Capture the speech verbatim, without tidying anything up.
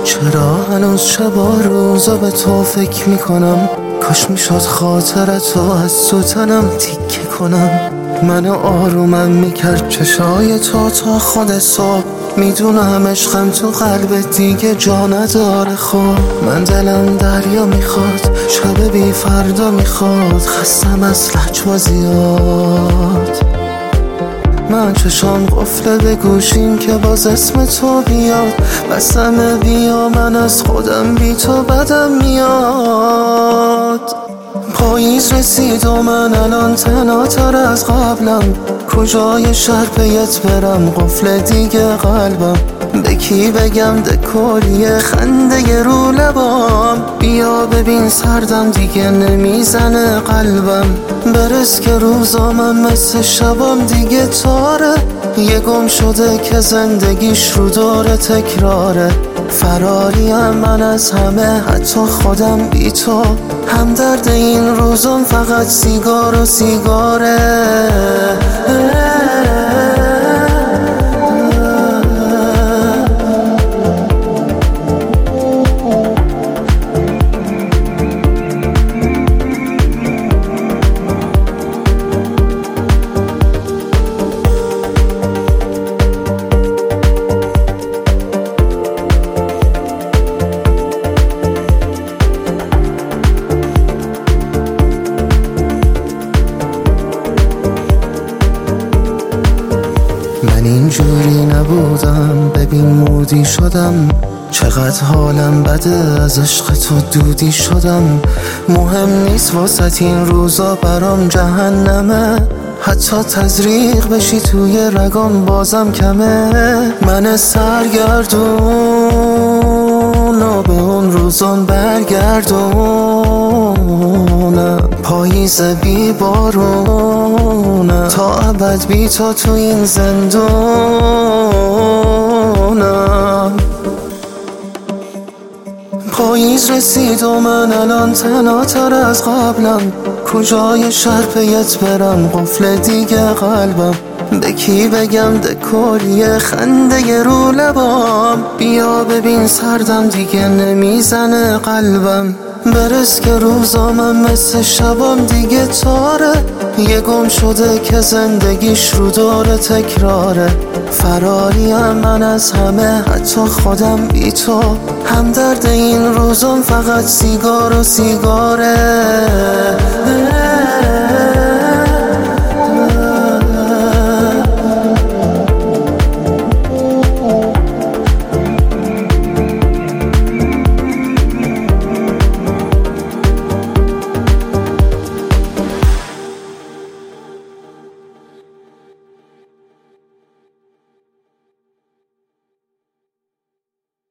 چرا هنوز شبا روزا به تو فکر میکنم؟ کاش میشد خاطرتو از تو تنم تیکه کنم. منو آرومم میکرد چشای تو تا خود صبح. میدونم عشقم تو قلبت دیگه جا نداره. خب من دلم دریا میخواد، شب بی فردا میخواد. خستم از لجبازیات، من چشام قفله به گوشیم که باز اسم تو بیاد. بسمه بیا من از خودم بی تو بدم میاد. پاییز رسید و من الان تنهاتر از قبلم. کجای شهر پیت برم قفل دیگه قلبم. به کی بگم دکوریه خنده رو لبام. بیا ببین سردم دیگه نمیزنه قلبم. برس که روزامم مثل شبام دیگه تاره. یه گم شده که زندگیش رو داره تکراره. فراریم من از همه حتی خودم بی تو. همدرد این روزم فقط سیگار و سیگاره. من اینجوری نبودم، ببین مودی شدم. چقدر حالم بده از عشق تو دودی شدم. مهم نیست واسه این روزا برام جهنمه. حتی تزریق بشی توی رگام بازم کمه. من سرگردون و به اون روزان برگردونم. پاییز بی بارونم، تا ابد بی تو تو این زندونم. پاییز رسید و من الان تنهاتر از قبلم. کجای شهر پیت برم قفل دیگه قلبم. به کی بگم دکوریه خنده رو لبام. بیا ببین سردم دیگه نمیزنه قلبم. برس که روزامم مثل شبام دیگه تاره. یه گم شده که زندگیش رو داره تکراره. فراریم من از همه حتی خودم بی تو. همدرد این روزم فقط سیگار و سیگاره.